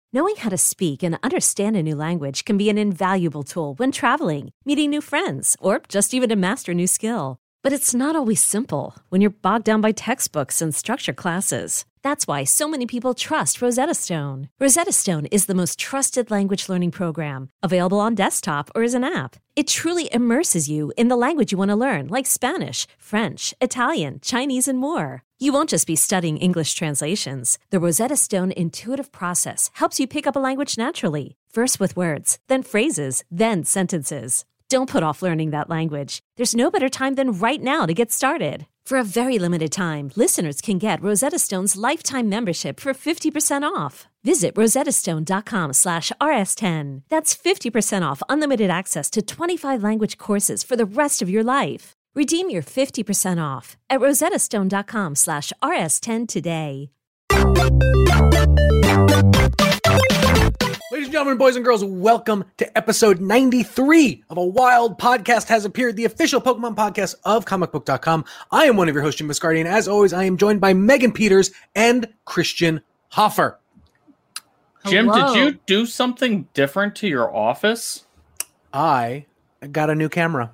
Knowing how to speak and understand a new language can be an invaluable tool when traveling, meeting new friends, or just even to master a new skill. But it's not always simple when you're bogged down by textbooks and structured classes. That's why so many people trust Rosetta Stone. Rosetta Stone is the most trusted language learning program, available on desktop or as an app. It truly immerses you in the language you want to learn, like Spanish, French, Italian, Chinese, and more. You won't just be studying English translations. The Rosetta Stone intuitive process helps you pick up a language naturally, first with words, then phrases, then sentences. Don't put off learning that language. There's no better time than right now to get started. For a very limited time, listeners can get Rosetta Stone's lifetime membership for 50% off. Visit rosettastone.com/rs10. That's 50% off unlimited access to 25 language courses for the rest of your life. Redeem your 50% off at rosettastone.com/rs10 today. Ladies and gentlemen, boys and girls, welcome to episode 93 of A Wild Podcast Has Appeared, the official Pokemon podcast of comicbook.com. I am one of your hosts, Jim Biscardi, and as always, I am joined by Megan Peters and Christian Hoffer. Jim, did you do something different to your office? I got a new camera.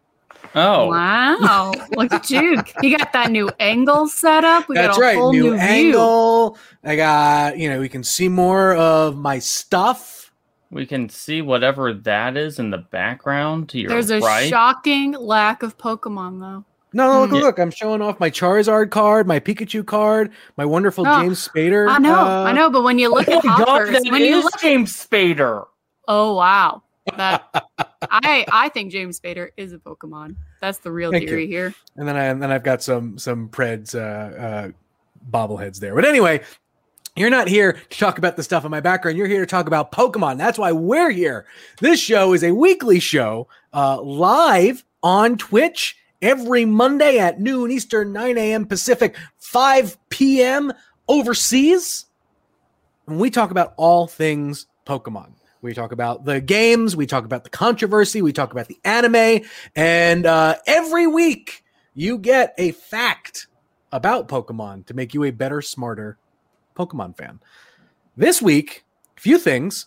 Oh. Wow. Look at you. You got that new angle set up. That's right. New angle. I got, we can see more of my stuff. We can see whatever that is in the background to your There's a right. shocking lack of Pokemon, though. No, look. I'm showing off my Charizard card, my Pikachu card, my wonderful James Spader. I know. But when you look at Hoppers, James Spader. Oh, wow. That I think James Spader is a Pokemon. That's the real theory here. And then I've got some Preds bobbleheads there. But anyway, you're not here to talk about the stuff in my background. You're here to talk about Pokemon. That's why we're here. This show is a weekly show live on Twitch every Monday at noon Eastern, 9 a.m. Pacific, 5 p.m. overseas. And we talk about all things Pokemon. We talk about the games, we talk about the controversy, we talk about the anime, and every week you get a fact about Pokemon to make you a better, smarter Pokemon fan. This week, a few things.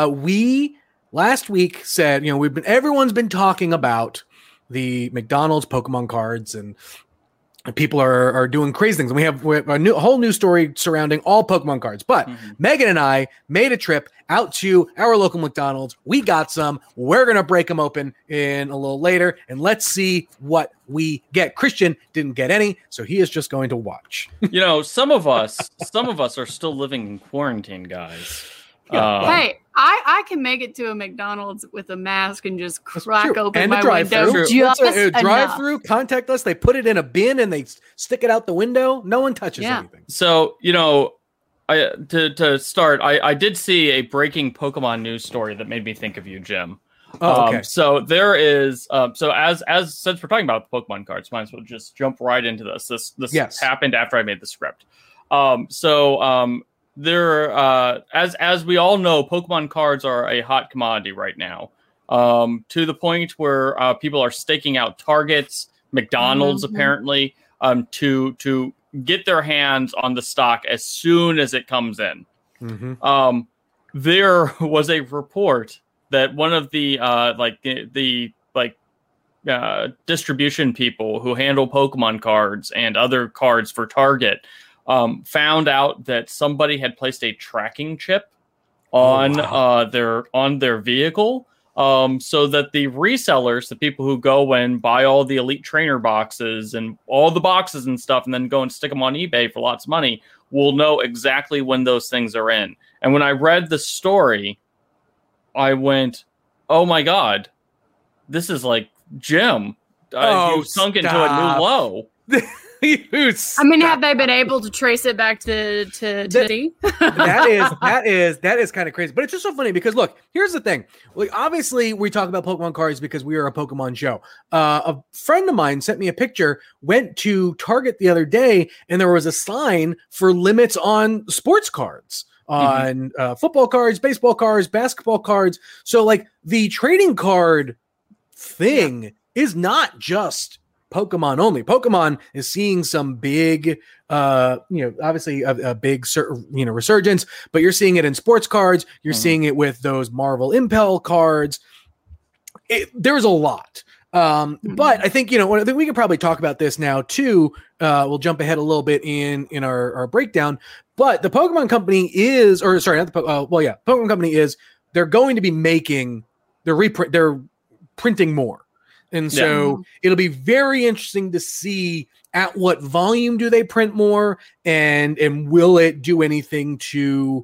We last week said, everyone's been talking about the McDonald's Pokemon cards, and people are doing crazy things. And we have a whole new story surrounding all Pokemon cards. But Megan and I made a trip out to our local McDonald's. We got some. We're going to break them open in a little later, and let's see what we get. Christian didn't get any, so he is just going to watch. Some of us are still living in quarantine, guys. Hey, I can make it to a McDonald's with a mask and just crack open and my window. Just a drive-through, contact us. They put it in a bin and they stick it out the window. No one touches anything. So, to start, I did see a breaking Pokemon news story that made me think of you, Jim. Oh, okay. So there is, since we're talking about the Pokemon cards, might as well just jump right into this. This happened after I made the script. There, as we all know, Pokemon cards are a hot commodity right now. To the point where people are staking out targets, McDonald's apparently, to get their hands on the stock as soon as it comes in. There was a report that one of the distribution people who handle Pokemon cards and other cards for Target found out that somebody had placed a tracking chip on their vehicle, so that the resellers, the people who go and buy all the Elite Trainer boxes and all the boxes and stuff, and then go and stick them on eBay for lots of money, will know exactly when those things are in. And when I read the story, I went, "Oh my God, this is like Jim. You sunk into a new low." Have they been able to trace it back to D? That is kind of crazy, but it's just so funny because look, here's the thing. Like, obviously, we talk about Pokemon cards because we are a Pokemon show. A friend of mine sent me a picture. Went to Target the other day, and there was a sign for limits on sports cards, on football cards, baseball cards, basketball cards. So, like, the trading card thing is not just Pokemon only. Pokemon is seeing some big, obviously a big, resurgence, but you're seeing it in sports cards. You're seeing it with those Marvel Impel cards. There's a lot. But I think, I think we could probably talk about this now too. We'll jump ahead a little bit in our breakdown, but the Pokemon Company Pokemon Company is, they're going to be making, they're printing more. And so it'll be very interesting to see at what volume do they print more, and will it do anything to,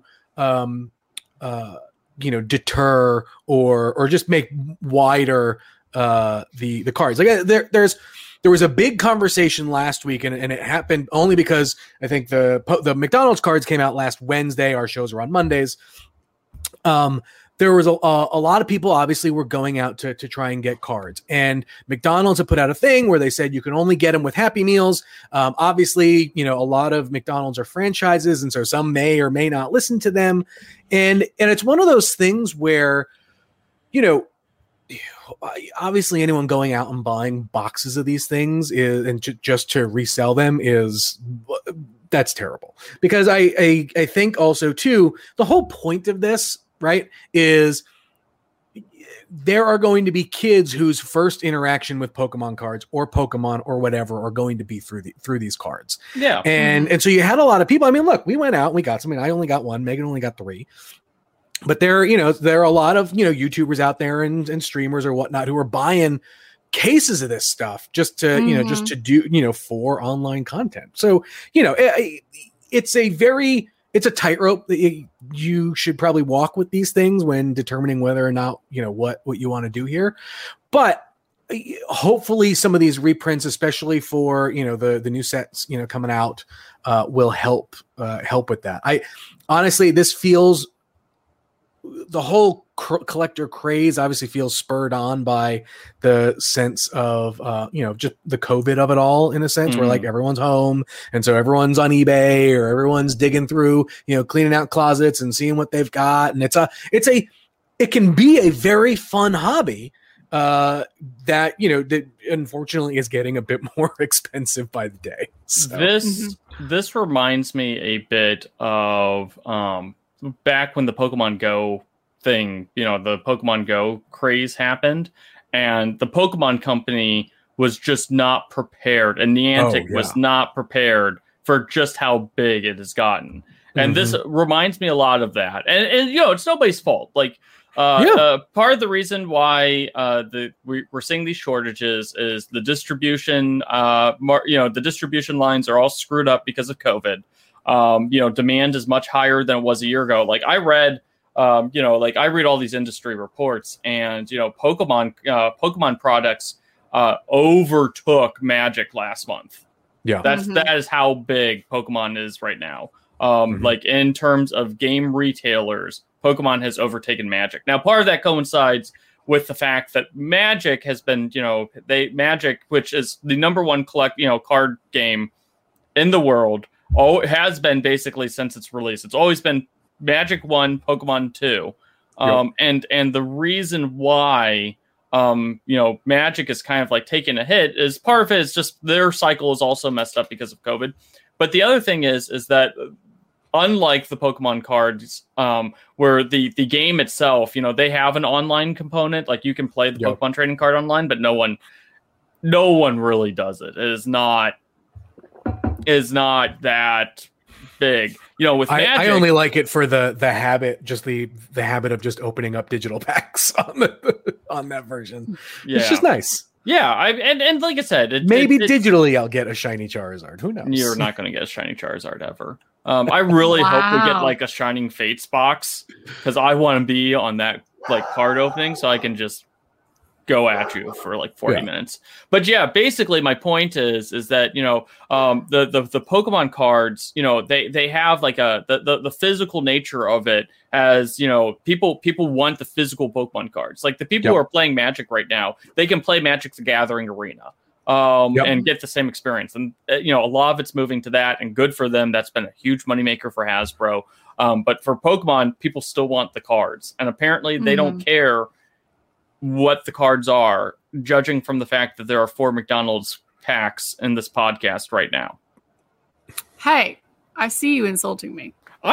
deter or just make wider the cards. Like there was a big conversation last week, and it happened only because I think the McDonald's cards came out last Wednesday. Our shows are on Mondays. There was a lot of people obviously were going out to try and get cards, and McDonald's had put out a thing where they said you can only get them with Happy Meals. Obviously, a lot of McDonald's are franchises, and so some may or may not listen to them. And it's one of those things where, obviously anyone going out and buying boxes of these things just to resell them that's terrible. Because I think also too, the whole point of this, right, is there are going to be kids whose first interaction with Pokemon cards or Pokemon or whatever are going to be through these cards. Yeah. And so you had a lot of people. I mean, look, we went out and we got some. I only got one. Megan only got 3. But there are a lot of, YouTubers out there and streamers or whatnot who are buying cases of this stuff just to, just to do, for online content. So, it's a tightrope that you should probably walk with these things when determining whether or not, what you want to do here. But hopefully some of these reprints, especially for, the new sets, coming out, will help with that. Honestly, this feels, the whole collector craze obviously feels spurred on by the sense of, just the COVID of it all, in a sense where like everyone's home. And so everyone's on eBay or everyone's digging through, cleaning out closets and seeing what they've got. And it can be a very fun hobby that unfortunately is getting a bit more expensive by the day. So. This reminds me a bit of, back when the Pokemon Go thing, the Pokemon Go craze happened, and the Pokemon Company was just not prepared, and Niantic was not prepared for just how big it has gotten. And this reminds me a lot of that. And it's nobody's fault. Like, part of the reason why we're seeing these shortages is the distribution. The distribution lines are all screwed up because of COVID. Demand is much higher than it was a year ago. Like I read, I read all these industry reports, and Pokemon products overtook Magic last month. Yeah, that is how big Pokemon is right now. Like in terms of game retailers, Pokemon has overtaken Magic. Now, part of that coincides with the fact that Magic has been, Magic, which is the number one card game in the world. Has been basically since its release. It's always been Magic 1, Pokemon 2. And the reason why Magic is kind of like taking a hit is part of it is just their cycle is also messed up because of COVID. But the other thing is that unlike the Pokemon cards, where the game itself, they have an online component, like you can play the Pokemon trading card online, but no one really does it. It is not that big. With Magic, I only like it for the habit, just the habit of just opening up digital packs on that version. Yeah. It's just nice. Yeah, and like I said, digitally I'll get a shiny Charizard. Who knows? You're not going to get a shiny Charizard ever. I really hope we get like a Shining Fates box, because I want to be on that like card opening so I can just go at you for like 40 minutes. But yeah, basically my point is that, the Pokemon cards, they have like the physical nature of it, as, people want the physical Pokemon cards. Like the people who are playing Magic right now, they can play Magic the Gathering Arena and get the same experience. And, a lot of it's moving to that, and good for them. That's been a huge moneymaker for Hasbro. But for Pokemon, people still want the cards. And apparently they don't care what the cards are, judging from the fact that there are 4 McDonald's packs in this podcast right now. Hey, I see you insulting me.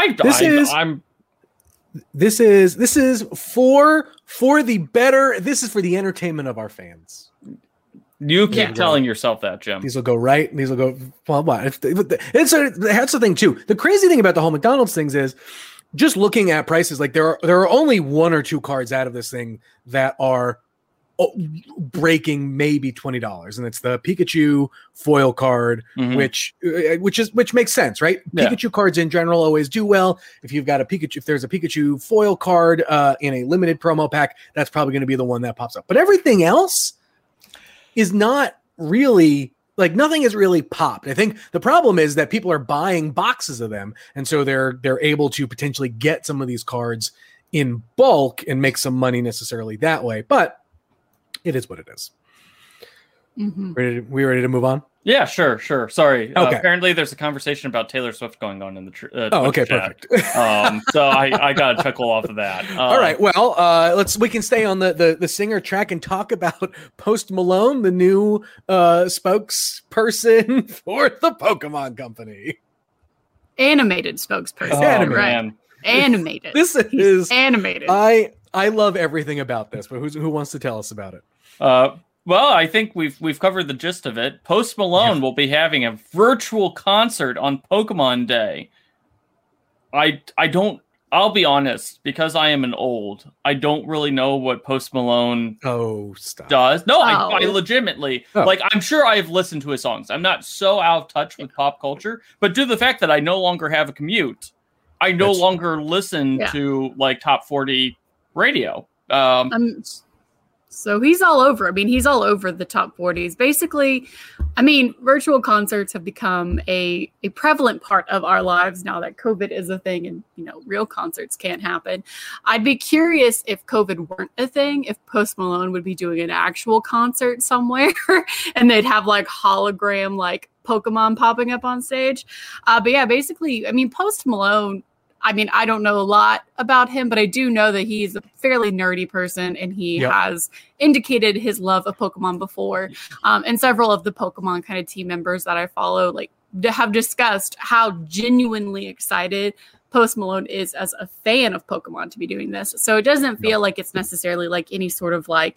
This is for the better. This is for the entertainment of our fans. You keep telling yourself that, Jim. These will go right. And these will go. Well, what? That's the thing too. The crazy thing about the whole McDonald's things is just looking at prices. Like there are only 1 or 2 cards out of this thing that are breaking maybe $20, and it's the Pikachu foil card, which makes sense, right? Yeah. Pikachu cards in general always do well. If you've got if there's a Pikachu foil card in a limited promo pack, that's probably going to be the one that pops up. But everything else is not really, like, nothing has really popped. I think the problem is that people are buying boxes of them, and so they're able to potentially get some of these cards in bulk and make some money necessarily that way. But it is what it is. We ready to move on? Yeah, sure. Sorry. Okay. Apparently there's a conversation about Taylor Swift going on in the okay, chat. Perfect. So I got a chuckle off of that. All right. Well, we can stay on the singer track and talk about Post Malone, the new spokesperson for the Pokemon Company. Animated spokesperson. Animated. Right. Animated. This is animated. I love everything about this, but who wants to tell us about it? Well, I think we've covered the gist of it. Post Malone will be having a virtual concert on Pokemon Day. I'll be honest, because I am I don't really know what Post Malone does. No, I legitimately, like, I'm sure I've listened to his songs. I'm not so out of touch with pop culture, but due to the fact that I no longer have a commute, I no longer listen to, like, top 40 radio. So he's all over. I mean, he's all over the top 40s. Basically, I mean, virtual concerts have become a prevalent part of our lives now that COVID is a thing and, real concerts can't happen. I'd be curious if COVID weren't a thing, if Post Malone would be doing an actual concert somewhere and they'd have like hologram, like Pokemon popping up on stage. But yeah, basically, I mean, Post Malone, I mean, I don't know a lot about him, but I do know that he's a fairly nerdy person, and he has indicated his love of Pokemon before. And several of the Pokemon kind of team members that I follow, like, have discussed how genuinely excited Post Malone is as a fan of Pokemon to be doing this. So it doesn't feel like it's necessarily like any sort of like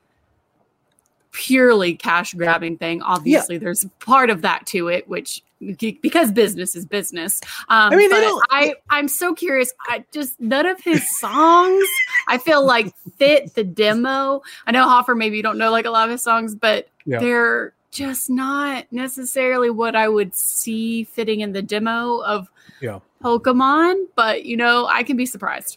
purely cash grabbing thing. Obviously, there's part of that to it, which because business is business. I mean, I'm so curious. None of his songs I feel like fit the demo. I know Hoffer, maybe you don't know like a lot of his songs, but they're just not necessarily what I would see fitting in the demo of Pokemon. But I can be surprised.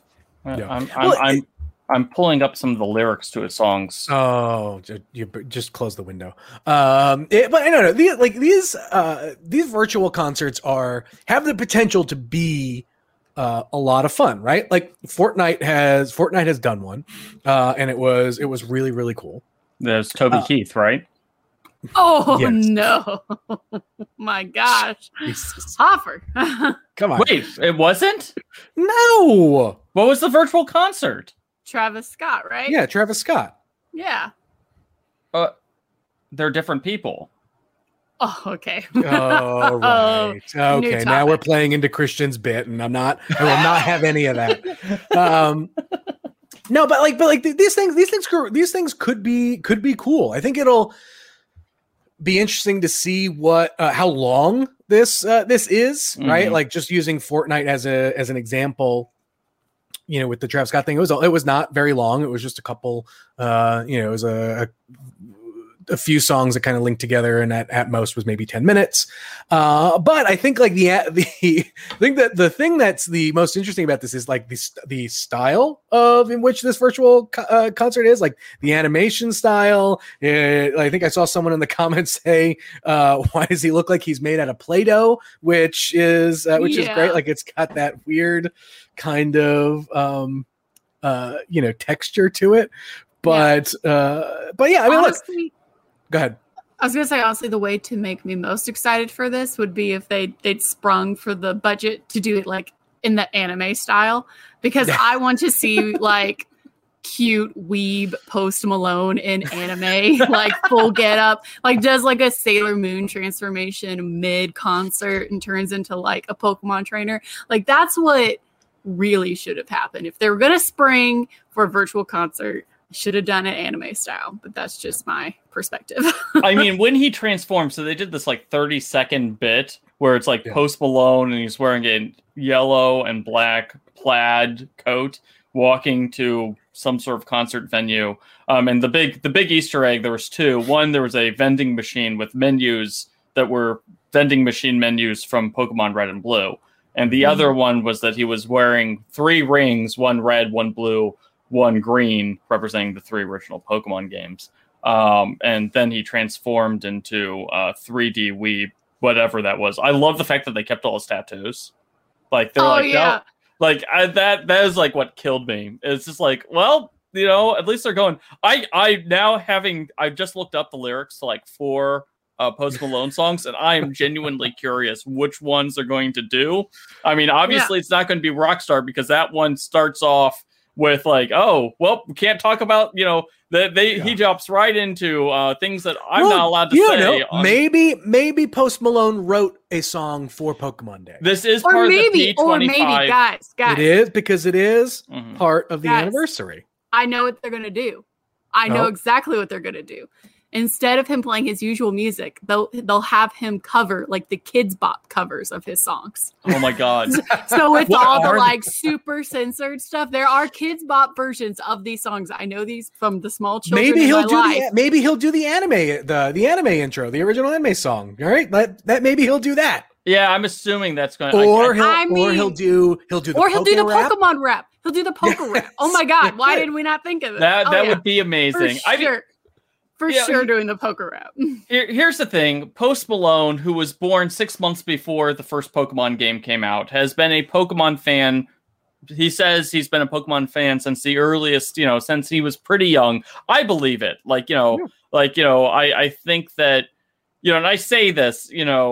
I'm pulling up some of the lyrics to his songs. Oh, you just close the window. But I don't know. These virtual concerts have the potential to be a lot of fun, right? Like Fortnite has done one, and it was really, really cool. There's Toby Keith, right? Oh no! My gosh, Jesus. Hoffer! Come on! Wait, it wasn't? No. What was the virtual concert? Travis Scott, right? Yeah, Travis Scott. Yeah. They're different people. Oh, okay. Oh, right. Okay, now we're playing into Christian's bit, and I will not have any of that. No, but like these things could be cool. I think it'll be interesting to see how long this is, right? Like just using Fortnite as an example. With the Travis Scott thing, it was not very long. It was just a couple, it was a few songs that kind of linked together, and at most was maybe 10 minutes. But I think like the thing that's the most interesting about this is like the style in which this virtual concert is, like the animation style. I think I saw someone in the comments say, "Why does he look like he's made out of Play-Doh?" Which is great. Like it's got that weird kind of texture to it. But yeah, I mean, honestly, go ahead. I was gonna say, honestly, the way to make me most excited for this would be if they'd sprung for the budget to do it like in the anime style, because I want to see like cute weeb Post Malone in anime, like full get up, like does like a Sailor Moon transformation mid concert and turns into like a Pokemon trainer. Like that's what really should have happened. If they were gonna spring for a virtual concert, should have done it anime style, but that's just my perspective. I mean, when he transformed, so they did this like 30-second bit where it's like Post Malone and he's wearing a yellow and black plaid coat walking to some sort of concert venue. And the big Easter egg, there was two. One, there was a vending machine with menus that were vending machine menus from Pokemon Red and Blue. And the other one was that he was wearing 3 rings, one red, one blue, one green, representing the 3 original Pokemon games. And then he transformed into 3D Weeb, whatever that was. I love the fact that they kept all his tattoos. Like they're no. Like that is like what killed me. It's just like, well, you know, at least they're going. I've just looked up the lyrics to like 4 Post Malone songs, and I am genuinely curious which ones they're going to do. I mean, obviously it's not going to be Rockstar because that one starts off with like, oh, well, we can't talk about, you know, he jumps right into things that I'm not allowed to say. Maybe Post Malone wrote a song for Pokemon Day. This is part of the P25. Or maybe, guys. It is because it is part of the anniversary. I know what they're going to do. I know exactly what they're going to do. Instead of him playing his usual music, they'll have him cover like the Kids Bop covers of his songs. Oh my God. So with all the like super censored stuff, there are Kids Bop versions of these songs. I know these from the small children. Maybe he'll do the anime, the anime intro, the original anime song. All right, that maybe he'll do that. Yeah, I'm assuming that's going to. Or he'll do the Pokemon rap. He'll do the Poke rap. Oh my God! Why did we not think of it? That would be amazing. For sure doing the Poke rap. Here's the thing. Post Malone, who was born 6 months before the first Pokemon game came out, has been a Pokemon fan. He says he's been a Pokemon fan since the earliest, since he was pretty young. I believe it. I think that, and I say this,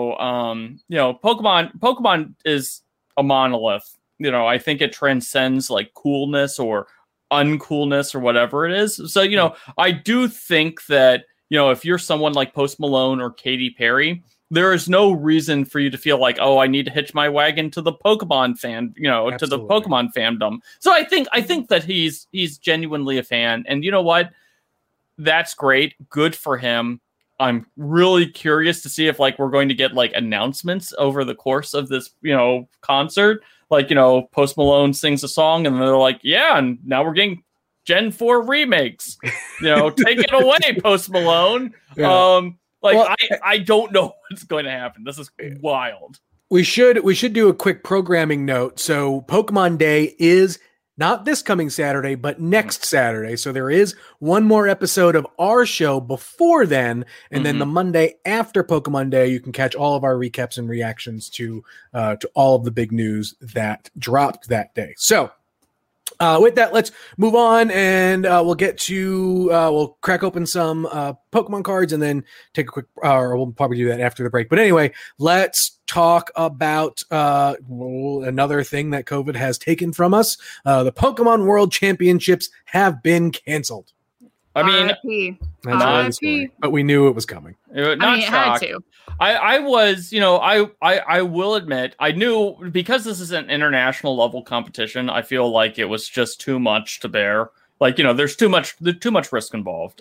Pokemon is a monolith. I think it transcends like coolness or uncoolness or whatever it is. So, I do think that, if you're someone like Post Malone or Katy Perry, there is no reason for you to feel like, oh, I need to hitch my wagon to the Pokemon fan, Absolutely. to the Pokemon fandom. So I think that he's genuinely a fan, and you know what? That's great. Good for him. I'm really curious to see if we're going to get announcements over the course of this, concert. Post Malone sings a song and they're like, yeah, and now we're getting Gen 4 remakes. Take it away, Post Malone. Yeah. I don't know what's going to happen. This is wild. We should do a quick programming note. So Pokemon Day is not this coming Saturday, but next Saturday. So there is one more episode of our show before then. And then the Monday after Pokemon Day, you can catch all of our recaps and reactions to all of the big news that dropped that day. So with that, let's move on and we'll get to, we'll crack open some Pokemon cards and then take a quick, or we'll probably do that after the break. But anyway, let's talk about another thing that COVID has taken from us. The Pokemon World Championships have been canceled. I mean, but we knew it was coming. It had to. I was, I will admit, I knew because this is an international level competition. I feel like it was just too much to bear. There's too much risk involved.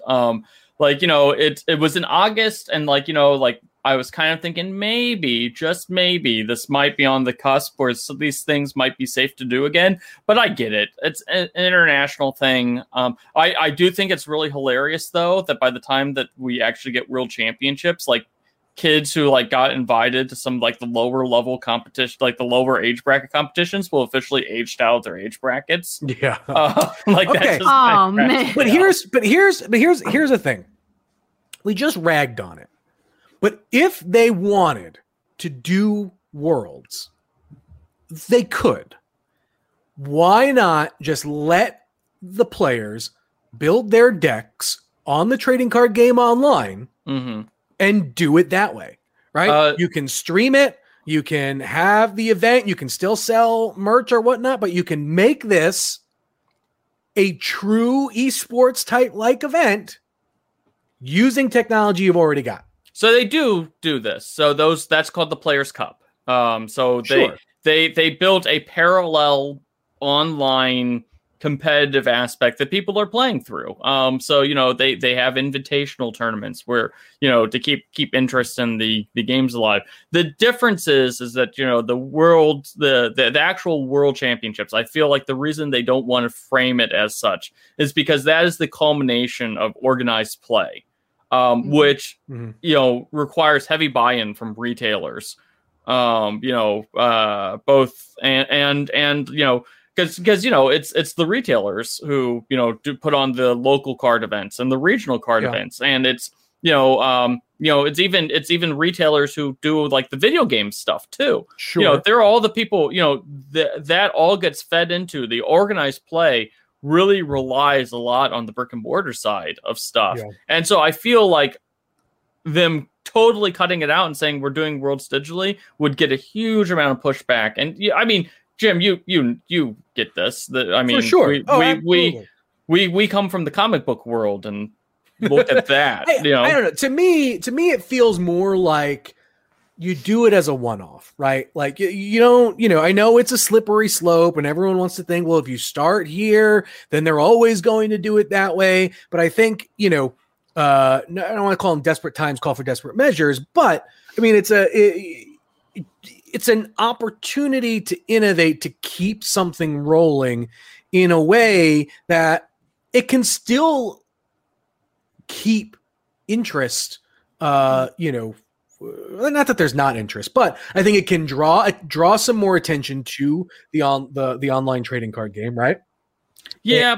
It was in August, and I was kind of thinking maybe, just maybe, this might be on the cusp where these things might be safe to do again. But I get it. It's an international thing. I do think it's really hilarious, though, that by the time that we actually get World Championships, kids who got invited to some the lower level competition, the lower age bracket competitions, will officially aged out their age brackets. Yeah. Okay. Oh man. But here's the thing. We just ragged on it. But if they wanted to do Worlds, they could. Why not just let the players build their decks on the trading card game online and do it that way, right? You can stream it. You can have the event. You can still sell merch or whatnot, but you can make this a true esports type like event using technology you've already got. So they do this. So that's called the Players Cup. So they built a parallel online competitive aspect that people are playing through. So they have invitational tournaments where to keep interest in the games alive. The difference is that the actual world championships, I feel like the reason they don't want to frame it as such is because that is the culmination of organized play, which requires heavy buy-in from retailers. Both and because it's the retailers who do put on the local card events and the regional card events, and it's it's even retailers who do like the video game stuff too. Sure, they're all the people that all gets fed into the organized play. Really relies a lot on the brick and mortar side of stuff, and so I feel like them totally cutting it out and saying we're doing worlds digitally would get a huge amount of pushback. And I mean, Jim, you get this. For sure. We come from the comic book world and look at that. I don't know. To me, it feels more like you do it as a one-off, right? Like you don't, I know it's a slippery slope and everyone wants to think, well, if you start here, then they're always going to do it that way. But I think, I don't want to call them desperate times, call for desperate measures, but I mean, it's an opportunity to innovate, to keep something rolling in a way that it can still keep interest, not that there's not interest, but I think it can draw some more attention to the online trading card game, right? Yeah,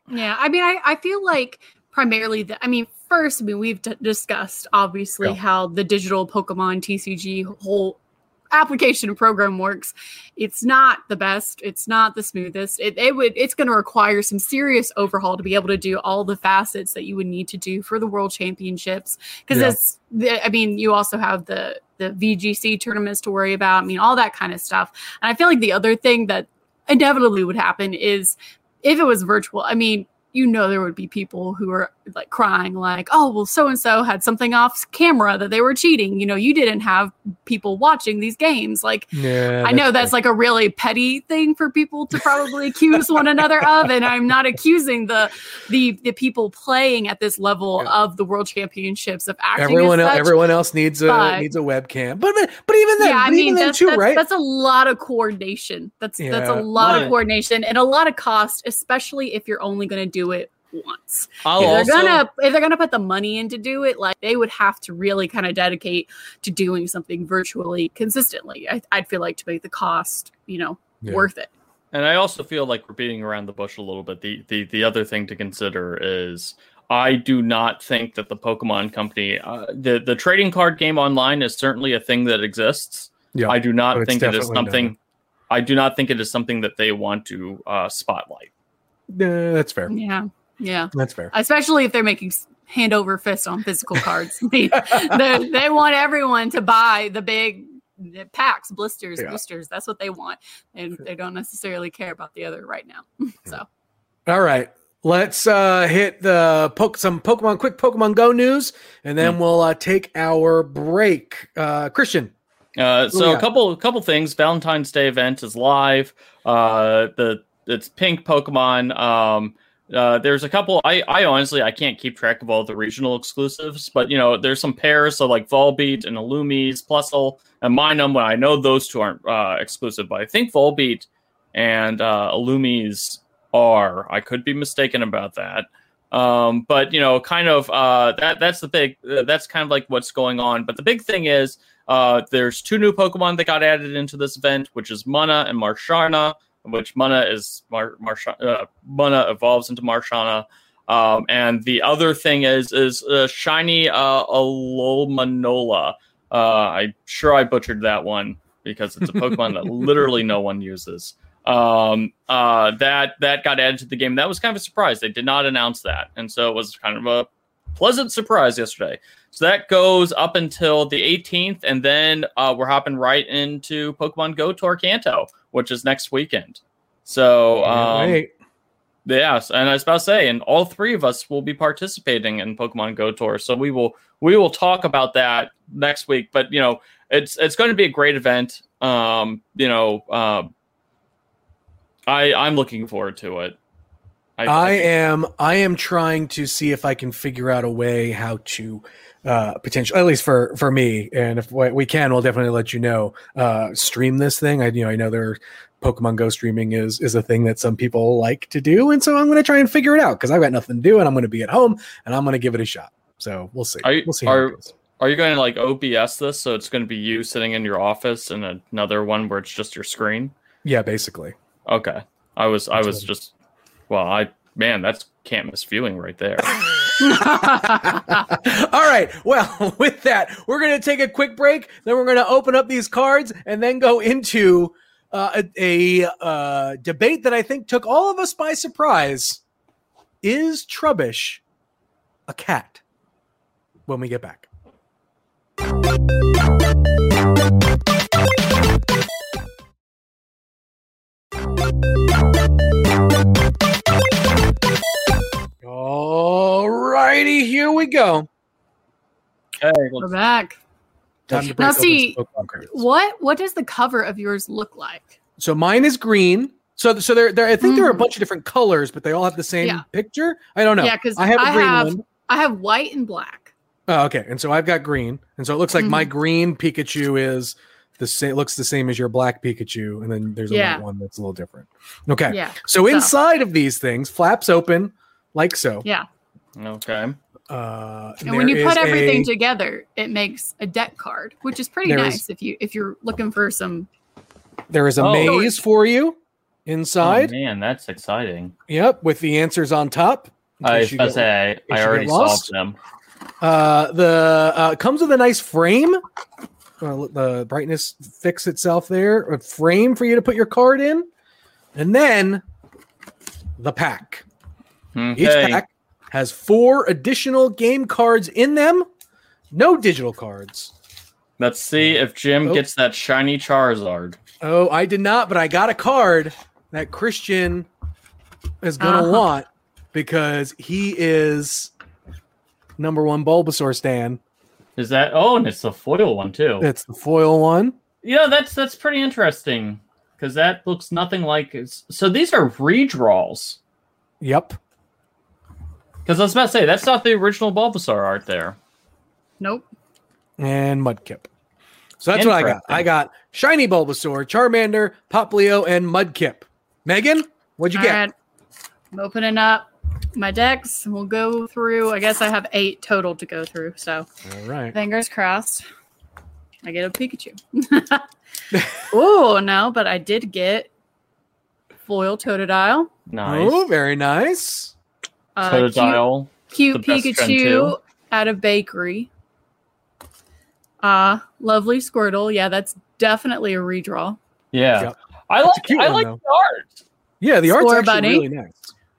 I mean, I feel like primarily first, we've discussed obviously how the digital Pokemon TCG whole application and program works. It's not the best. It's not the smoothest. It's going to require some serious overhaul to be able to do all the facets that you would need to do for the World Championships. Because you also have the VGC tournaments to worry about. I mean, all that kind of stuff. And I feel like the other thing that inevitably would happen is if it was virtual. I mean, there would be people who are like crying like, oh, well, so-and-so had something off camera that they were cheating. You didn't have people watching these games. Like, I know that's like a really petty thing for people to probably accuse one another of. And I'm not accusing the people playing at this level of the World Championships of acting. Everyone else needs a webcam. But even then, right? That's a lot of coordination. That's a lot of coordination and a lot of cost, especially if you're only going to do it once. If they're gonna put the money in to do it, like they would have to really kind of dedicate to doing something virtually consistently. I'd feel like to make the cost, worth it. And I also feel like we're beating around the bush a little bit. The other thing to consider is I do not think that the Pokemon Company, the trading card game online is certainly a thing that exists. Yeah, I do not think it is something. I do not think it is something that they want to spotlight. That's fair. Yeah, that's fair. Especially if they're making hand over fist on physical cards. they want everyone to buy the big packs, boosters. That's what they want, and they don't necessarily care about the other right now. So, all right, let's hit some quick Pokemon Go news, and then we'll take our break. Christian. So a couple things. Valentine's Day event is live. It's pink Pokemon. There's a couple. I honestly can't keep track of all the regional exclusives, but there's some pairs, so like Volbeat and Illumise, Plusle, and Minun. I know those two aren't exclusive, but I think Volbeat and Illumise are. I could be mistaken about that. But kind of that's the big. That's kind of like what's going on. But the big thing is there's two new Pokemon that got added into this event, which is Munna and Marsharna. Which Munna is Munna evolves into Marsharna, and the other thing is shiny Alomonola. I'm sure I butchered that one because it's a Pokemon that literally no one uses. That got added to the game. That was kind of a surprise. They did not announce that, and so it was kind of a pleasant surprise yesterday. So that goes up until the 18th, and then we're hopping right into Pokemon Go Tour Kanto, which is next weekend. So Yes, and I was about to say, and all three of us will be participating in Pokemon Go Tour, so we will talk about that next week. But it's going to be a great event. I'm looking forward to it. I am trying to see if I can figure out a way how to potentially, at least for me, and if we can, we'll definitely let you know. Stream this thing. I know Pokemon Go streaming is a thing that some people like to do, and so I'm going to try and figure it out because I've got nothing to do, and I'm going to be at home, and I'm going to give it a shot. So we'll see. We'll see how it goes. Are you going to like OBS this? So it's going to be you sitting in your office and another one where it's just your screen? Yeah, basically. Okay. That's can't miss viewing right there. All right. Well, with that, we're going to take a quick break. Then we're going to open up these cards and then go into a debate that I think took all of us by surprise. Is Trubbish a cat? When we get back. All righty, here we go. Okay, We're back. Time to break Now open see, some Pokemon cards. what does the cover of yours look like? So mine is green. So there I think there are a bunch of different colors, but they all have the same picture. I don't know. Yeah, because I have a green one. I have white and black. Oh, okay. And so I've got green. And so it looks like my green Pikachu is the same, looks the same as your black Pikachu. And then there's a white one that's a little different. Okay. Yeah. So inside of these things, flaps open like so. Yeah. Okay. And when you put everything together, it makes a deck card, which is pretty nice if you're looking for some. There is a maze for you inside. Oh, man, that's exciting. Yep, with the answers on top. I already solved them. Comes with a nice frame. The brightness fix itself there. A frame for you to put your card in, and then the pack. Okay. Each pack has 4 additional game cards in them. No digital cards. Let's see if Jim gets that shiny Charizard. Oh, I did not, but I got a card that Christian is going to want because he is #1 Bulbasaur stan. Is that? Oh, and it's the foil one too. It's the foil one. Yeah, that's pretty interesting because that looks nothing like. So these are redraws. Yep. Because I was about to say that's not the original Bulbasaur art there. Nope. And Mudkip. So that's what I got. I got shiny Bulbasaur, Charmander, Poplio, and Mudkip. Megan, what'd you get? Right. I'm opening up my decks. We'll go through. I guess I have 8 total to go through. So, all right. Fingers crossed. I get a Pikachu. Oh no, but I did get foil Totodile. Nice. Oh, very nice. Totodile. Cute Pikachu out of Bakery. Lovely Squirtle. Yeah, that's definitely a redraw. Yeah. Yep. I like the art. Yeah, the art's Score actually Bunny. really nice.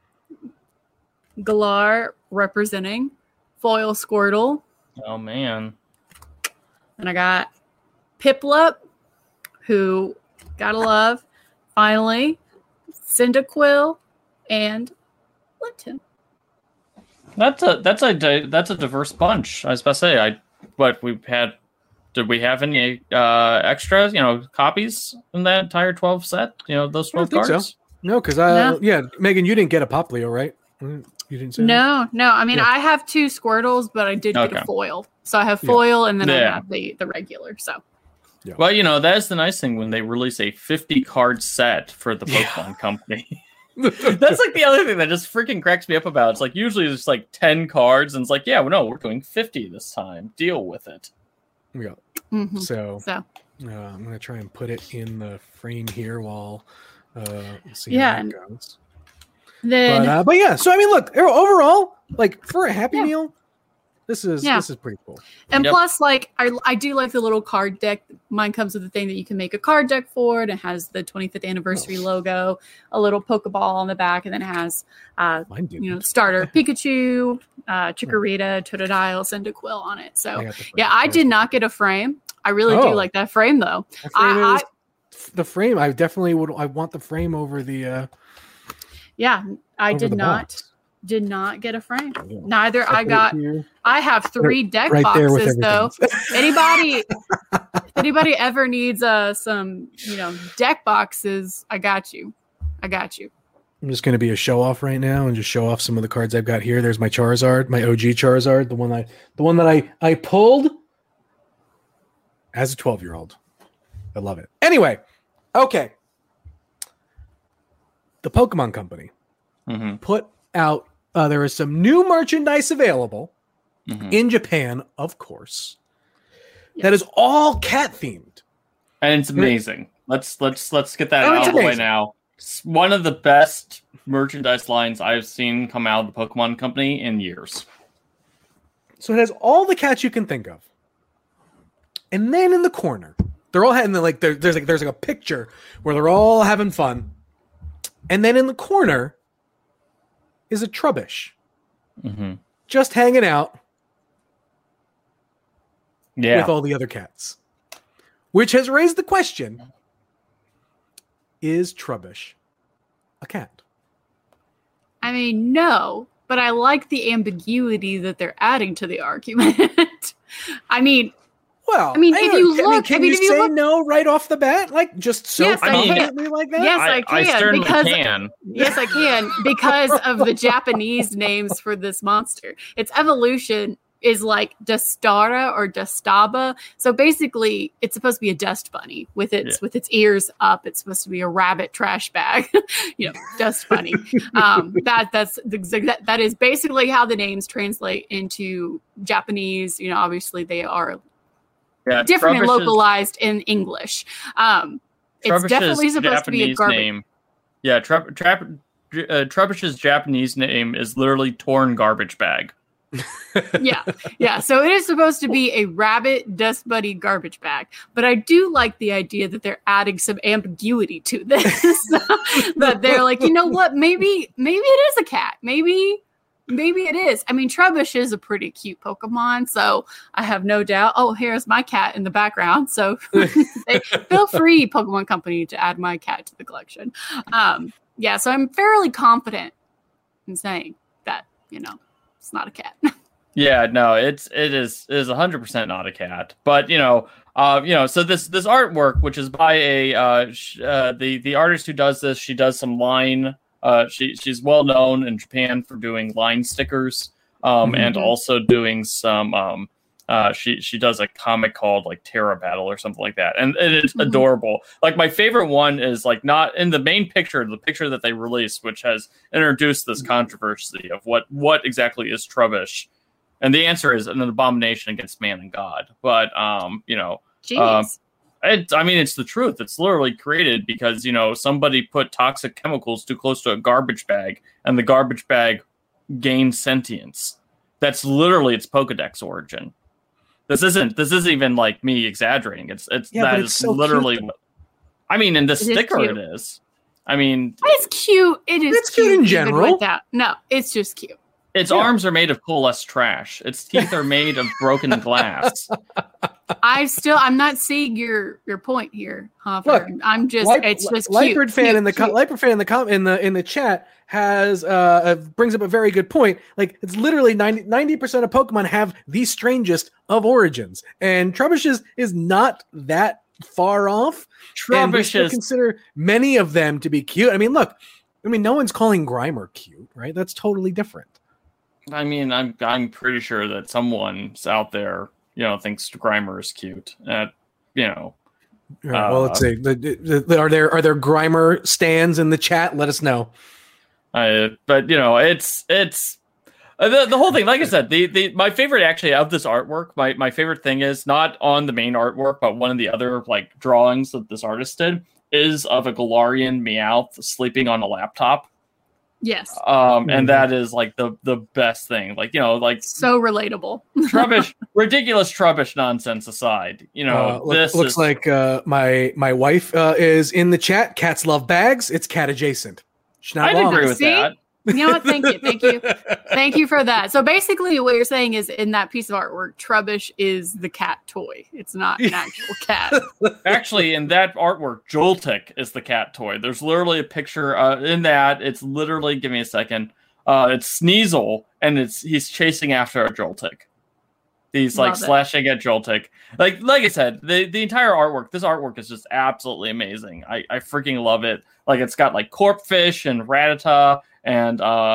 Galar representing foil Squirtle. Oh man. And I got Piplup, who gotta love. Finally, Cyndaquil and Lipton. That's a diverse bunch. I was about to say, did we have any extras, copies in that entire 12 set? Those 12 cards? So. No, because Megan, you didn't get a Poplio, right? You didn't say No. I mean, I have 2 Squirtles, but I did get a foil. So I have foil and then I have the regular. So. Yeah. Well, that is the nice thing when they release a 50 card set for the Pokemon Company. That's like the other thing that just freaking cracks me up about. It's like usually it's like 10 cards and it's like, we're doing 50 this time. Deal with it. Yeah. Mm-hmm. So I'm going to try and put it in the frame here while see how it goes. Then, but yeah, so I mean, look, overall, like for a Happy Meal, this is pretty cool. And plus, like I do like the little card deck. Mine comes with the thing that you can make a card deck for it. It has the 25th anniversary logo, a little Pokeball on the back, and then it has starter Pikachu, Chikorita, Totodile, Cyndaquil on it. So I did not get a frame. I really do like that frame though. The frame, I definitely would. I want the frame over the. Yeah, I over did the not box. get a frame. Yeah. Neither I Right got. here. I have 3 deck Right there with boxes though. everything. If anybody ever needs some deck boxes, I got you. I'm just going to be a show off right now and just show off some of the cards I've got here. There's my Charizard, my OG Charizard, the one that I pulled as a 12-year-old. I love it. Anyway, okay. The Pokemon Company put out there is some new merchandise available in Japan, of course. Yes. That is all cat themed. And it's amazing. Let's get that Oh, it's out of the way amazing. now. It's one of the best merchandise lines I've seen come out of the Pokemon Company in years. So it has all the cats you can think of. And then in the corner, they're all having there's like a picture where they're all having fun. And then in the corner is a Trubbish. Just hanging out with all the other cats. Which has raised the question, is Trubbish a cat? I mean, no, but I like the ambiguity that they're adding to the argument. I mean, if you look, can you say no right off the bat? Like just so Yes, I confidently like that? Yes, I can. I certainly because, can. Yes, I can because of the Japanese names for this monster. Its evolution is like Dustara or Dustaba. So basically, it's supposed to be a dust bunny with its ears up. It's supposed to be a rabbit trash bag, dust bunny. That is basically how the names translate into Japanese. Obviously they are different and localized in English. It's definitely supposed to be a garbage name. Yeah, Trubbish's Japanese name is literally torn garbage bag. Yeah. So it is supposed to be a rabbit dust bunny garbage bag, but I do like the idea that they're adding some ambiguity to this. That they're like, you know what? Maybe it is a cat. Maybe it is. I mean, Trubbish is a pretty cute Pokemon, so I have no doubt. Oh, here's my cat in the background. So feel free, Pokemon Company, to add my cat to the collection. So I'm fairly confident in saying that, it's not a cat. Yeah, no, it is 100% not a cat. But so this artwork, which is by the artist who does this, she does some line. She's well known in Japan for doing line stickers, and also doing some. She does a comic called like Terra Battle or something like that, and it's adorable. Like my favorite one is like not in the main picture, the picture that they released, which has introduced this controversy of what exactly is Trubbish, and the answer is an abomination against man and God. But Jeez. It's the truth. It's literally created because, somebody put toxic chemicals too close to a garbage bag and the garbage bag gained sentience. That's literally its Pokedex origin. This isn't even like me exaggerating. It's so literally cute. In the sticker it is. It's cute. It's cute in general. Like that. No, it's just cute. Its arms are made of coalesced trash. Its teeth are made of broken glass. I'm not seeing your point here, Hoffer. Look, it's just cute. Leipard fan in the chat has brings up a very good point. Like it's literally 90% of Pokemon have the strangest of origins, and Trubbish is not that far off. And we still consider many of them to be cute. No one's calling Grimer cute, right? That's totally different. I'm pretty sure that someone's out there, thinks Grimer is cute. Well, let's see. Are there Grimer stands in the chat? Let us know. But it's the whole thing. Like I said, my favorite actually of this artwork, my favorite thing is not on the main artwork, but one of the other like drawings that this artist did is of a Galarian Meowth sleeping on a laptop. Yes. And that is like the best thing. Like, so relatable. Trubbish, ridiculous Trubbish nonsense aside, this looks like my wife is in the chat. Cats love bags. It's cat adjacent. I'd agree with that. You know what? Thank you for that. So basically, what you're saying is, in that piece of artwork, Trubbish is the cat toy. It's not an actual cat. Actually, in that artwork, Joltik is the cat toy. There's literally a picture in that. It's literally, give me a second. It's Sneasel, and he's chasing after a Joltik. He's like slashing at Joltik. Like I said, the entire artwork. This artwork is just absolutely amazing. I freaking love it. Like it's got like Corpfish and Rattata and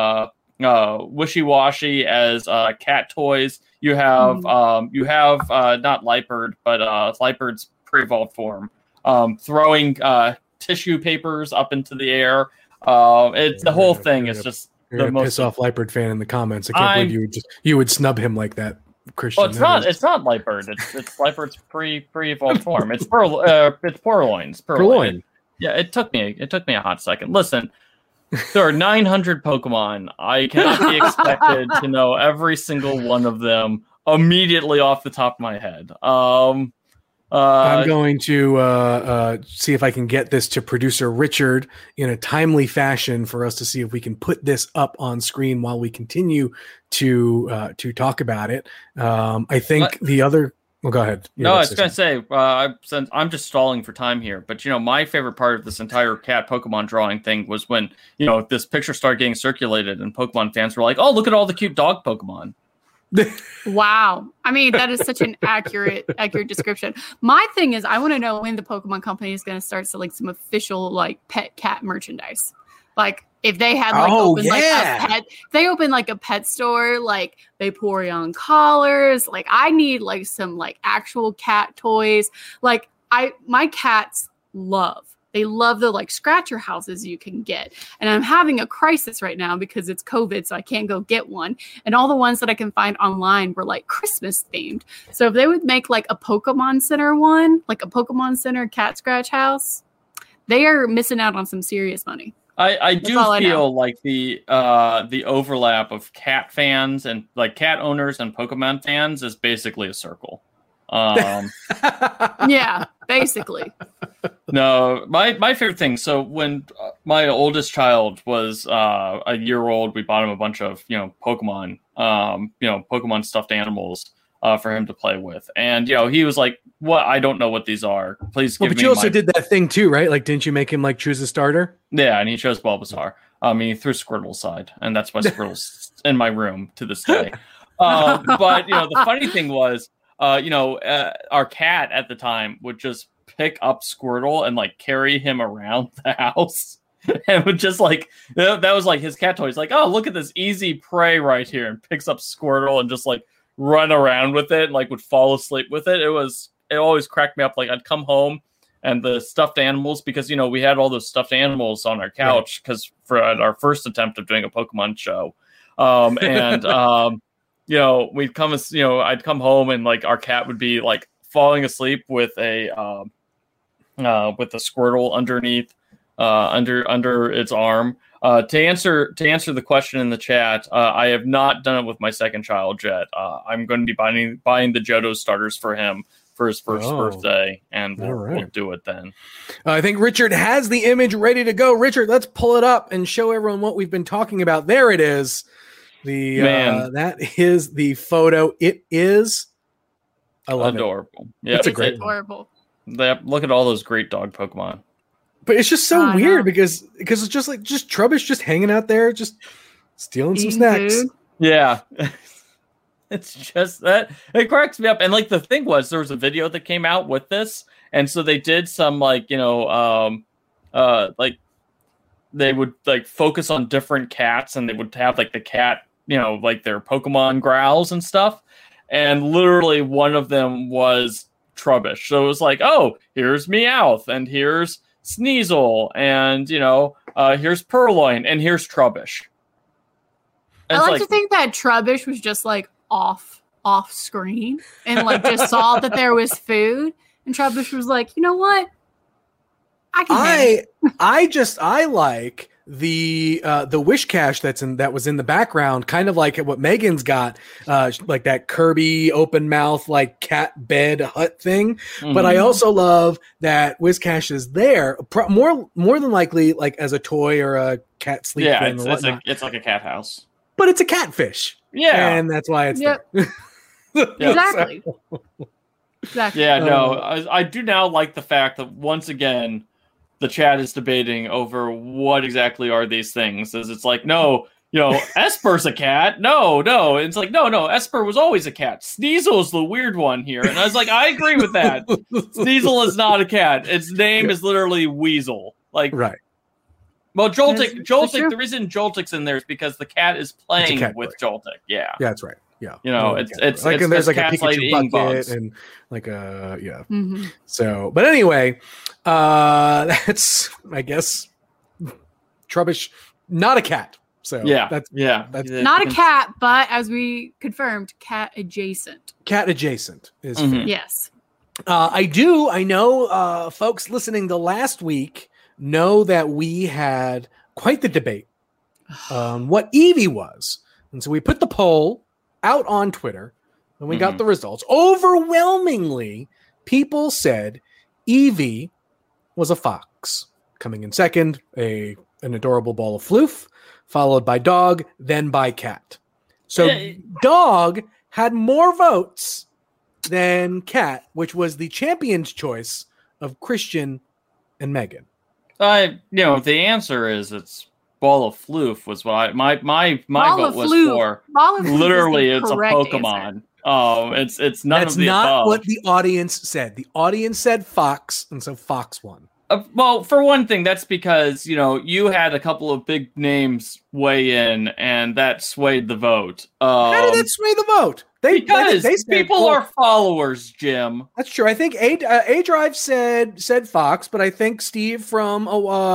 Wishy Washy as cat toys. You have not Lipard, but Lipard's pre-evolved form, throwing tissue papers up into the air. It's the whole thing. It's just the most piss off Lipard fan in the comments. I can't believe you would snub him like that, Christian. Well, it's not Lipard. It's Lipard's pre-evolved form. It's Purloin's. Purloin. Yeah, it took me a hot second. Listen, there are 900 Pokemon. I cannot be expected to know every single one of them immediately off the top of my head. I'm going to see if I can get this to producer Richard in a timely fashion for us to see if we can put this up on screen while we continue to talk about it. I think the other. Well, go ahead. No, I was going to say, since I'm just stalling for time here, but my favorite part of this entire cat Pokemon drawing thing was when this picture started getting circulated and Pokemon fans were like, "Oh, look at all the cute dog Pokemon." Wow. I mean, that is such an accurate description. My thing is, I want to know when the Pokemon Company is going to start selling some official like pet cat merchandise. Like if they had they open like a pet store, like Vaporeon collars. Like I need like some like actual cat toys. Like my cats They love the like scratcher houses you can get. And I'm having a crisis right now because it's COVID, so I can't go get one. And all the ones that I can find online were like Christmas themed. So if they would make like a Pokemon Center one, like a Pokemon Center cat scratch house, they are missing out on some serious money. I do feel like the overlap of cat fans and like cat owners and Pokemon fans is basically a circle. Yeah, basically. No, my favorite thing. So when my oldest child was a year old, we bought him a bunch of Pokemon, Pokemon stuffed animals for him to play with, and he was like, "What? I don't know what these are. Please give me." But you also did that thing too, right? Like, didn't you make him like choose a starter? Yeah, and he chose Bulbasaur. He threw Squirtle aside, and that's why Squirtle's in my room to this day. But the funny thing was, our cat at the time would just pick up Squirtle and like carry him around the house, and would just like that was like his cat toy. He's like, "Oh, look at this easy prey right here," and picks up Squirtle and just like run around with it and like would fall asleep with it. It always cracked me up. Like I'd come home and the stuffed animals, because we had all those stuffed animals on our couch because for our first attempt of doing a Pokemon show, we'd come I'd come home and like our cat would be like falling asleep with a Squirtle underneath under its arm. To answer the question in the chat, I have not done it with my second child yet. I'm going to be buying the Johto starters for him for his first birthday, and we'll do it then. I think Richard has the image ready to go. Richard, let's pull it up and show everyone what we've been talking about. There it is. That is the photo. It is adorable. Yeah, it's a great adorable. Look at all those great dog Pokemon. But it's just so weird because it's just Trubbish just hanging out there, just stealing some snacks. Food. Yeah. It's just that it cracks me up. And like the thing was, there was a video that came out with this, and so they did some like like they would like focus on different cats, and they would have like the cat, like their Pokemon growls and stuff. And literally one of them was Trubbish. So it was like, oh, here's Meowth, and here's Sneasel, and here's Purloin, and here's Trubbish. And I like to think that Trubbish was just like off screen and like just saw that there was food, and Trubbish was like, you know what? I like the wish cache that was in the background, kind of like what Megan's got, like that Kirby open mouth like cat bed hut thing. Mhm. But I also love that wish cache is there more than likely like as a toy or a cat sleep Yeah, thing or whatnot. it's like a cat house. But it's a catfish. Yeah. And that's why it's Yep. there. Exactly. Exactly. Yeah, no, I do now like the fact that once again, the chat is debating over what exactly are these things. As it's like, no, Esper's a cat. No. It's like, no, Esper was always a cat. Sneasel's the weird one here. And I was like, I agree with that. Sneasel is not a cat. Its name is literally Weasel. Like, Right. well, Joltik, That's true. the reason Joltik's in there is because the cat is playing with Joltik. Yeah. Yeah, that's right. Yeah. It's like, it's and there's like a cats like Pikachu eating bucket bugs. and like a, yeah. Mhm. So, but anyway, that's, I guess, Trubbish, not a cat. So Yeah. that's Not a cat, but as we confirmed, cat adjacent. cat adjacent is Mhm. fair. Yes. I know folks listening to last week know that we had quite the debate on what Eevee was. And so we put the poll out on Twitter and we got the results. Overwhelmingly, people said Eevee was a fox. Coming in second, an adorable ball of floof, followed by dog, then by cat. So dog had more votes than cat, which was the champion's choice of Christian and Megan. The answer is it's Ball of Floof was what my Ball vote of was Floof. for. Ball of Floof is Literally, the it's a correct Pokemon. answer. It's none That's of the not above. what the audience said. The audience said fox, and so fox won. Well, for one thing, that's because you had a couple of big names weigh in, and that swayed the vote. How did it sway the vote? Because they said people both. are followers, Jim. That's true. I think A Drive said fox, but I think Steve from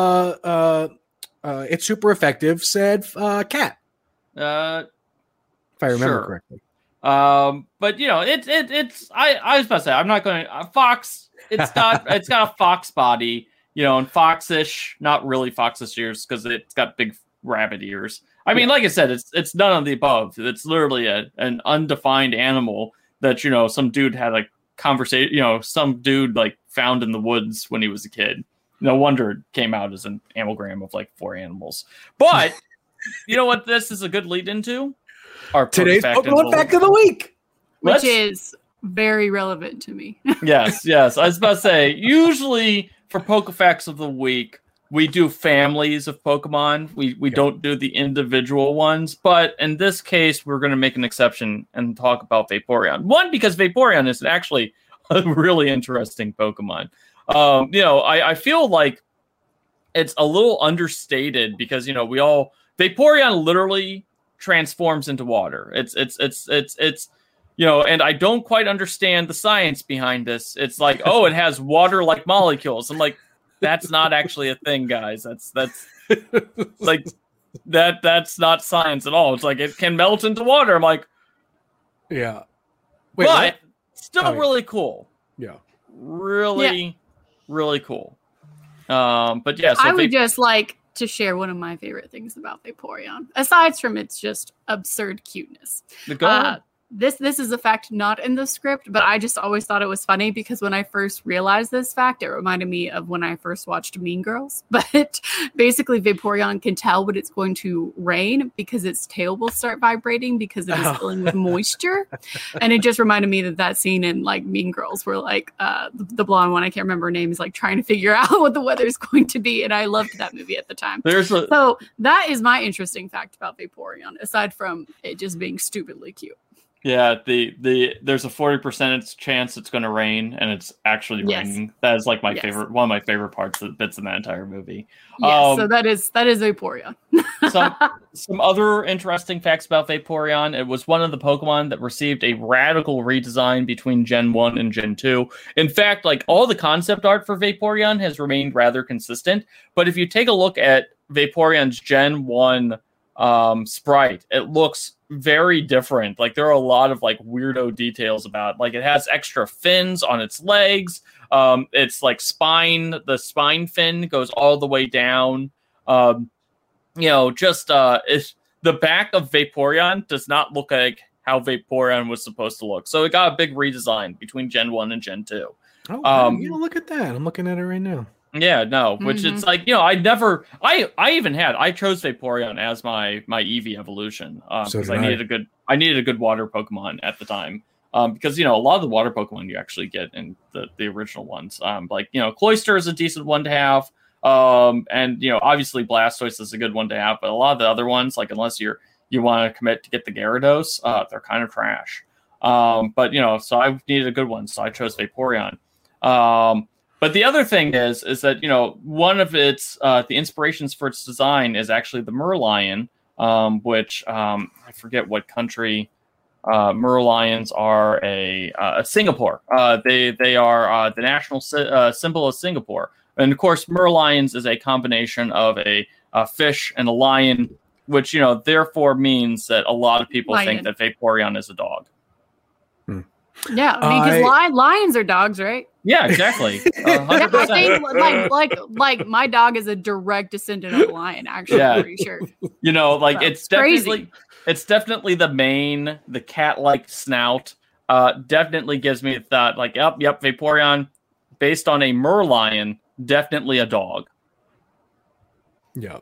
It's Super Effective said cat. If I remember Sure. correctly. But it's I was about to say I'm not going to fox. It's got a fox body, and foxish, not really foxish ears because it's got big rabbit ears. I mean, like I said, it's none of the above. It's literally an undefined animal that some dude had a conversation. Some dude like found in the woods when he was a kid. No wonder it came out as an amalgam of like 4 animals. But you know what? This is a good lead into our Today's Pokemon Fact of the Week. Which is very relevant to me. Yes. I was about to say, usually for Pokefacts of the Week, we do families of Pokemon. We don't do the individual ones. But in this case, we're going to make an exception and talk about Vaporeon. One, because Vaporeon is actually a really interesting Pokemon. I feel like it's a little understated because, Vaporeon literally transforms into water. It's and I don't quite understand the science behind this. It's like, oh, it has water-like molecules. I'm like, that's not actually a thing, guys. That's like that's not science at all. It's like it can melt into water. I'm like, Yeah. but what? still yeah. really cool. Yeah. Really cool. But yeah, so I would just like to share one of my favorite things about Vaporeon, aside from its just absurd cuteness. go ahead. This is a fact not in the script, but I just always thought it was funny because when I first realized this fact, it reminded me of when I first watched Mean Girls. But basically, Vaporeon can tell when it's going to rain because its tail will start vibrating because it is filling with moisture. And it just reminded me of that scene in like Mean Girls where like the blonde one, I can't remember her name, is like trying to figure out what the weather is going to be. And I loved that movie at the time. So that is my interesting fact about Vaporeon, aside from it just being stupidly cute. Yeah, there's a 40% chance it's going to rain, and it's actually raining. That is like one of my favorite parts of bits in that entire movie. Yes, so that is Vaporeon. some other interesting facts about Vaporeon. It was one of the Pokemon that received a radical redesign between Gen 1 and Gen 2. In fact, like all the concept art for Vaporeon has remained rather consistent. But if you take a look at Vaporeon's Gen 1 sprite, it looks very different. Like there are a lot of like weirdo details about it. Like it has extra fins on its legs. It's like the spine fin goes all the way down. just if the back of Vaporeon does not look like how Vaporeon was supposed to look. So it got a big redesign between Gen 1 and Gen 2. Oh, look at that. I'm looking at it right now. Yeah, no, which it's like, I chose Vaporeon as my Eevee evolution because I needed a good water Pokemon at the time. Because, a lot of the water Pokemon you actually get in the original ones. Cloyster is a decent one to have. And, obviously Blastoise is a good one to have, but a lot of the other ones, like, unless you want to commit to get the Gyarados, they're kind of trash. So I needed a good one, so I chose Vaporeon. But the other thing is that, one of its, the inspirations for its design is actually the Merlion, which, I forget what country, Merlions are a Singapore. They are, the national symbol of Singapore. And of course, Merlions is a combination of a fish and a lion, which, therefore means that a lot of people think that Vaporeon is a dog. Yeah, because lions are dogs, right? Yeah, exactly. 100%. I think like my dog is a direct descendant of a lion. Actually, I'm pretty sure. It's definitely the cat-like snout. Definitely gives me the thought, like, yep, Vaporeon, based on a Merlion, definitely a dog. Yeah.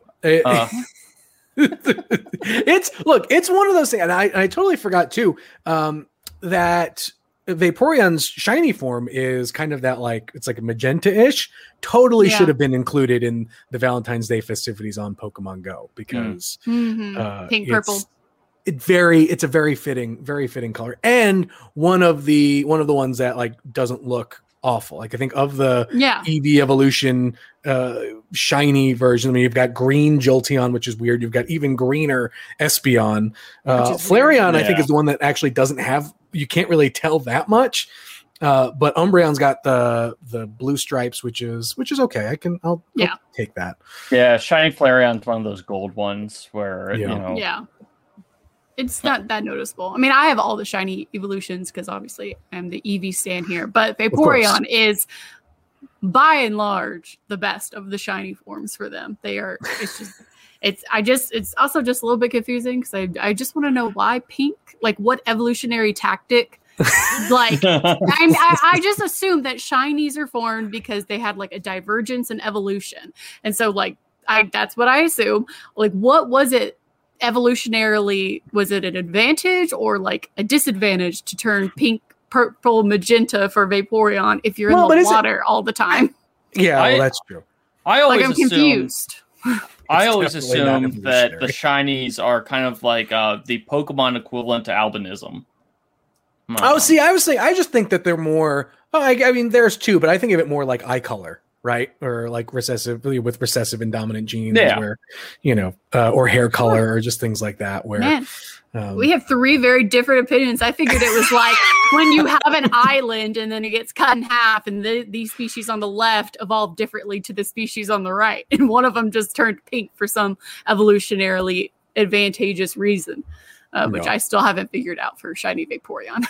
It's one of those things, and I totally forgot too, that Vaporeon's shiny form is kind of that, like, it's like a magenta-ish. Totally should have been included in the Valentine's Day festivities on Pokemon Go because pink purple. It's a very fitting color, and one of the ones that, like, doesn't look awful. Like, I think of the Eevee evolution shiny version, you've got green Jolteon, which is weird. You've got even greener Espeon. Flareon, I think, is the one that actually doesn't have, you can't really tell that much. But Umbreon's got the blue stripes, which is okay. I'll take that. Yeah, shiny Flareon's one of those gold ones where it's not that noticeable. I mean, I have all the shiny evolutions because obviously I'm the Eevee stan here, but Vaporeon is by and large the best of the shiny forms for them. It's also just a little bit confusing because I just want to know why pink, like what evolutionary tactic. Like I just assume that shinies are formed because they had like a divergence in evolution, and so like that's what I assume. Like, what was it evolutionarily? Was it an advantage or like a disadvantage to turn pink, purple, magenta for Vaporeon if you're in the water all the time? Yeah, that's true. I'm confused. I always assume that the shinies are kind of like the Pokemon equivalent to albinism. See, I just think that they're more. I mean, there's two, but I think of it more like eye color, right? Or like recessive and dominant genes, where or hair color, or just things like that. Where we have three very different opinions. I figured it was like when you have an island and then it gets cut in half, and these species on the left evolve differently to the species on the right, and one of them just turned pink for some evolutionarily advantageous reason. Which I still haven't figured out for shiny Vaporeon.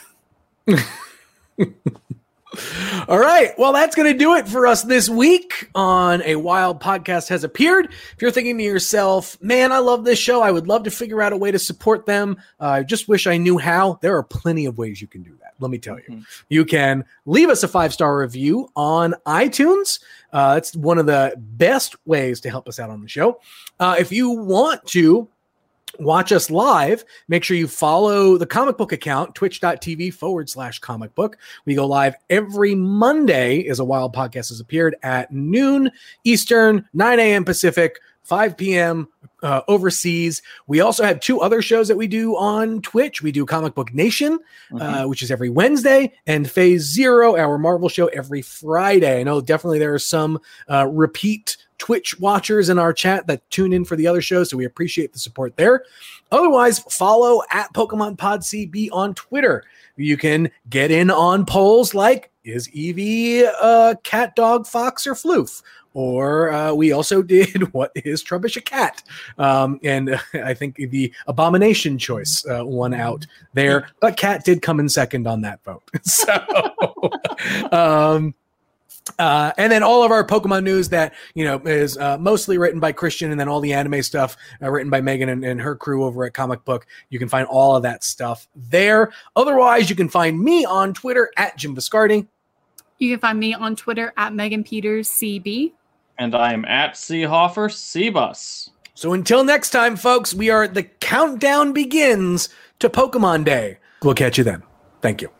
All right. Well, that's going to do it for us this week on A Wild Podcast Has Appeared. If you're thinking to yourself, man, I love this show, I would love to figure out a way to support them, I just wish I knew how, there are plenty of ways you can do that. Let me tell you. You can leave us a 5-star review on iTunes. It's one of the best ways to help us out on the show. If you want to watch us live, make sure you follow the Comic Book account, twitch.tv/comic book. We go live every Monday as A Wild Podcast Has Appeared at noon Eastern, 9 a.m. Pacific, 5 p.m. Overseas. We also have 2 other shows that we do on Twitch. We do Comic Book Nation, which is every Wednesday, and Phase Zero, our Marvel show, every Friday. I know definitely there are some repeat Twitch watchers in our chat that tune in for the other shows, so we appreciate the support there. Otherwise, follow at Pokemon Pod CB on Twitter. You can get in on polls like, is Eevee cat, dog, fox, or floof? Or we also did, what is Trubbish a cat? And I think the Abomination choice won out there, but cat did come in second on that vote. So And then all of our Pokemon news that, is mostly written by Christian, and then all the anime stuff written by Megan and her crew over at Comic Book. You can find all of that stuff there. Otherwise, you can find me on Twitter at Jim Viscardi. You can find me on Twitter at Megan Peters CB. And I am at Seahoffer Cbus. So until next time, folks, the countdown begins to Pokemon Day. We'll catch you then. Thank you.